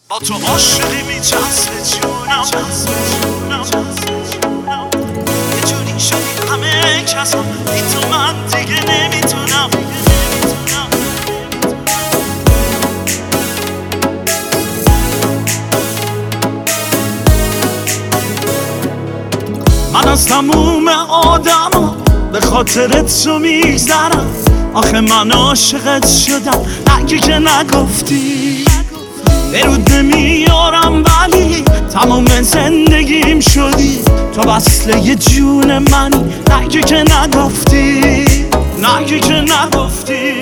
با تو عاشقی میچسبه جونم، یه جوری شدی همه کسا بی تو من دیگه نمیتونم. من از تموم آدم به خاطرت تو میگذرم، آخه من عاشقت شدم اگه که نگفتی. برود نمیارم ولی تمام زندگیم شدی، تو وصله یه جون منی اگه که نگفتی، اگه که نگفتی.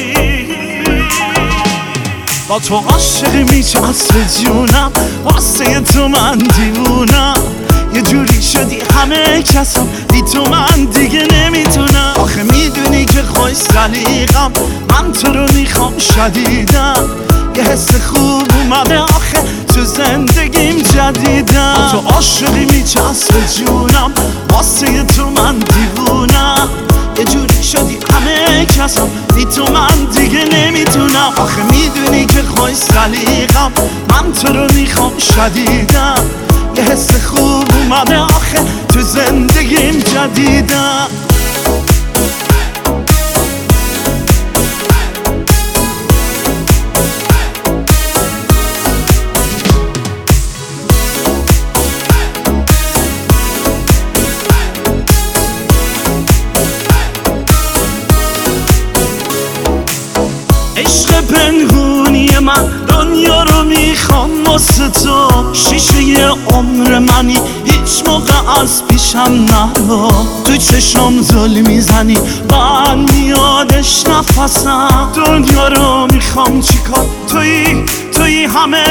با تو عاشقی میچسبه جونم، واسه تو من دیوونم، یه جوری شدی همه کسم بی تو من دیگه نمیتونم. آخه میدونی که خوش سلیقم، من تو رو میخوام شدیدم، یه حس خوب اومده آخه تو زندگیم جدیدم. با تو عاشقی میچسبه جونم، واسه تو من دیوونم، یه جوری شدی همه کسم بی تو من دیگه نمیتونم. آخه میدونی که خوش سلیقم، من تو رو میخوام شدیدم، یه حس خوب اومده آخه تو زندگیم جدیدم. عشق پنهونی من دنیا رو میخوام واسه تو، شیشه عمر منی هیچ موقع از پیشم نرو، تو چشم زل میزنی من میادش نفسم، دنیا رو میخوام چیکار توی همه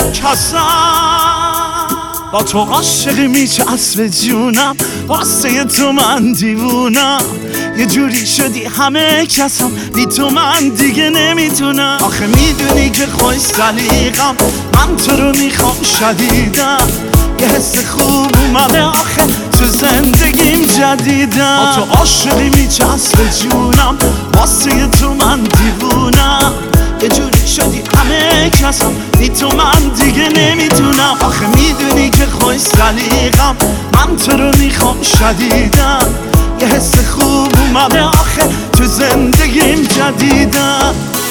کسم. با تو عاشقی میچسبه جونم، واسه تو من دیوونم، یه جوری شدی همه کسم بی تو من دیگه نمیتونم. آخه میدونی که خوش سلیقم، من تو رو میخوام شدیدم، یه حس خوب اومده آخه تو زندگیم جدیدم. با تو عاشقی میچسبه جونم، واسه تو من دیوونم، یه جوری شدی همه کسم بی تو من دیگه نمیتونم. آخه میدونی که خوش سلیقم، من تو رو میخوام شدیدم، یه حس خوب اومده آخه تو زندگیم جدیدم.